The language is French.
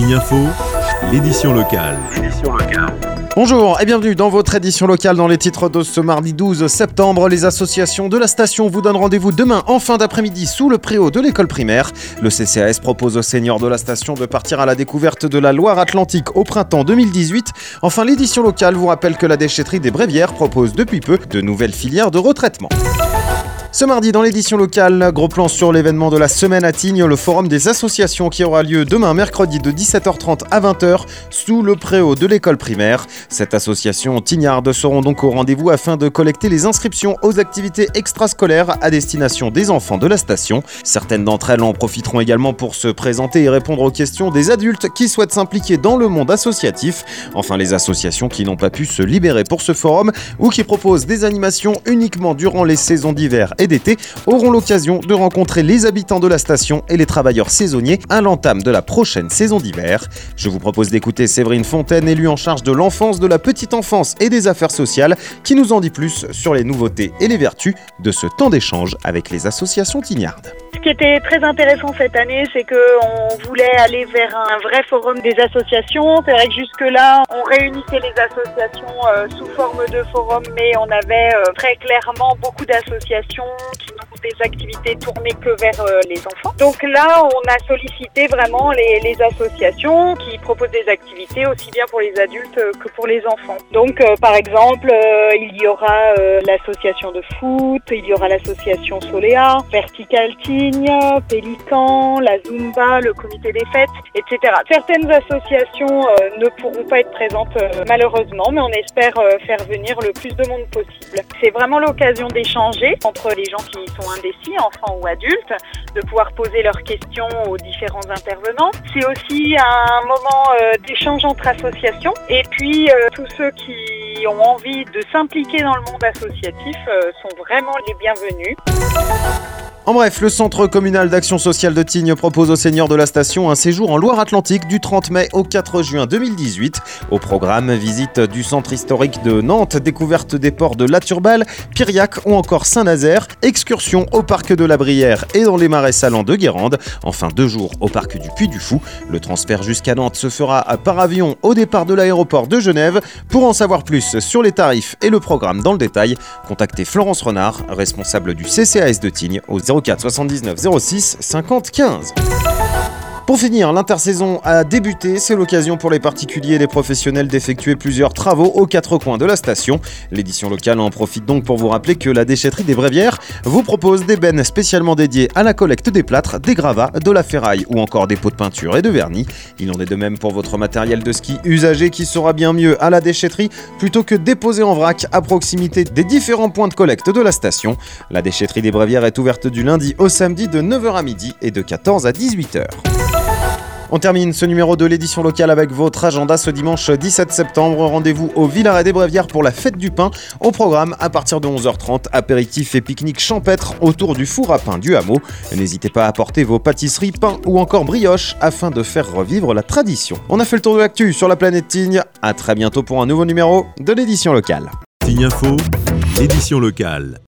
Tignes Info, l'édition locale. Bonjour et bienvenue dans votre édition locale. Dans les titres de ce mardi 12 septembre, les associations de la station vous donnent rendez-vous demain en fin d'après-midi sous le préau de l'école primaire. Le CCAS propose aux seniors de la station de partir à la découverte de la Loire-Atlantique au printemps 2018. Enfin, l'édition locale vous rappelle que la déchetterie des Brévières propose depuis peu de nouvelles filières de retraitement. Ce mardi, dans l'édition locale, gros plan sur l'événement de la semaine à Tignes, le forum des associations qui aura lieu demain mercredi de 17h30 à 20h sous le préau de l'école primaire. Cette association tignarde seront donc au rendez-vous afin de collecter les inscriptions aux activités extrascolaires à destination des enfants de la station. Certaines d'entre elles en profiteront également pour se présenter et répondre aux questions des adultes qui souhaitent s'impliquer dans le monde associatif. Enfin, les associations qui n'ont pas pu se libérer pour ce forum ou qui proposent des animations uniquement durant les saisons d'hiver et d'été auront l'occasion de rencontrer les habitants de la station et les travailleurs saisonniers à l'entame de la prochaine saison d'hiver. Je vous propose d'écouter Séverine Fontaine, élue en charge de l'enfance, de la petite enfance et des affaires sociales, qui nous en dit plus sur les nouveautés et les vertus de ce temps d'échange avec les associations tignardes. Ce qui était très intéressant cette année, c'est qu'on voulait aller vers un vrai forum des associations. C'est vrai que jusque-là, on réunissait les associations sous forme de forum, mais on avait très clairement beaucoup d'associations qui n'ont des activités tournées que vers les enfants. Donc là, on a sollicité vraiment les associations qui proposent des activités aussi bien pour les adultes que pour les enfants. Donc par exemple, il y aura l'association de foot, il y aura l'association Soléa, Vertical Tignes, Pélican, la Zumba, le comité des fêtes, etc. Certaines associations ne pourront pas être présentes malheureusement, mais on espère faire venir le plus de monde possible. C'est vraiment l'occasion d'échanger entre les gens qui sont indécis, enfants ou adultes, de pouvoir poser leurs questions aux différents intervenants. C'est aussi un moment d'échange entre associations et puis tous ceux qui ont envie de s'impliquer dans le monde associatif sont vraiment les bienvenus. En bref, le Centre communal d'action sociale de Tignes propose aux seniors de la station un séjour en Loire-Atlantique du 30 mai au 4 juin 2018. Au programme, visite du centre historique de Nantes, découverte des ports de La Turballe, Piriac ou encore Saint-Nazaire, excursion au parc de la Brière et dans les marais salants de Guérande, enfin 2 jours au parc du Puy-du-Fou. Le transfert jusqu'à Nantes se fera par avion au départ de l'aéroport de Genève. Pour en savoir plus sur les tarifs et le programme dans le détail, contactez Florence Renard, responsable du CCAS de Tignes, au 04 79 06 50 15. Pour finir, l'intersaison a débuté. C'est l'occasion pour les particuliers et les professionnels d'effectuer plusieurs travaux aux 4 coins de la station. L'édition locale en profite donc pour vous rappeler que la déchetterie des Brévières vous propose des bennes spécialement dédiées à la collecte des plâtres, des gravats, de la ferraille ou encore des pots de peinture et de vernis. Il en est de même pour votre matériel de ski usagé qui sera bien mieux à la déchetterie plutôt que déposé en vrac à proximité des différents points de collecte de la station. La déchetterie des Brévières est ouverte du lundi au samedi de 9h à midi et de 14 à 18h. On termine ce numéro de l'édition locale avec votre agenda ce dimanche 17 septembre. Rendez-vous au Villaret des Brévières pour la fête du pain. Au programme, à partir de 11h30, apéritif et pique-nique champêtre autour du four à pain du hameau. N'hésitez pas à apporter vos pâtisseries, pains ou encore brioches afin de faire revivre la tradition. On a fait le tour de l'actu sur la planète Tignes. À très bientôt pour un nouveau numéro de l'édition locale. Tignes Info, l'édition locale.